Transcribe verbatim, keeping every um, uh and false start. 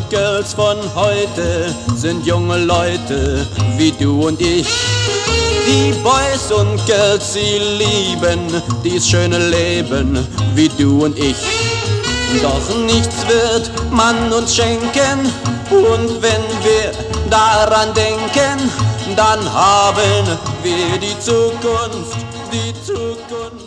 und Girls von heute sind junge Leute wie du und ich. Die Boys und Girls, sie lieben dies schöne Leben wie du und ich. Doch nichts wird man uns schenken, und wenn wir daran denken, dann haben wir die Zukunft, die Zukunft.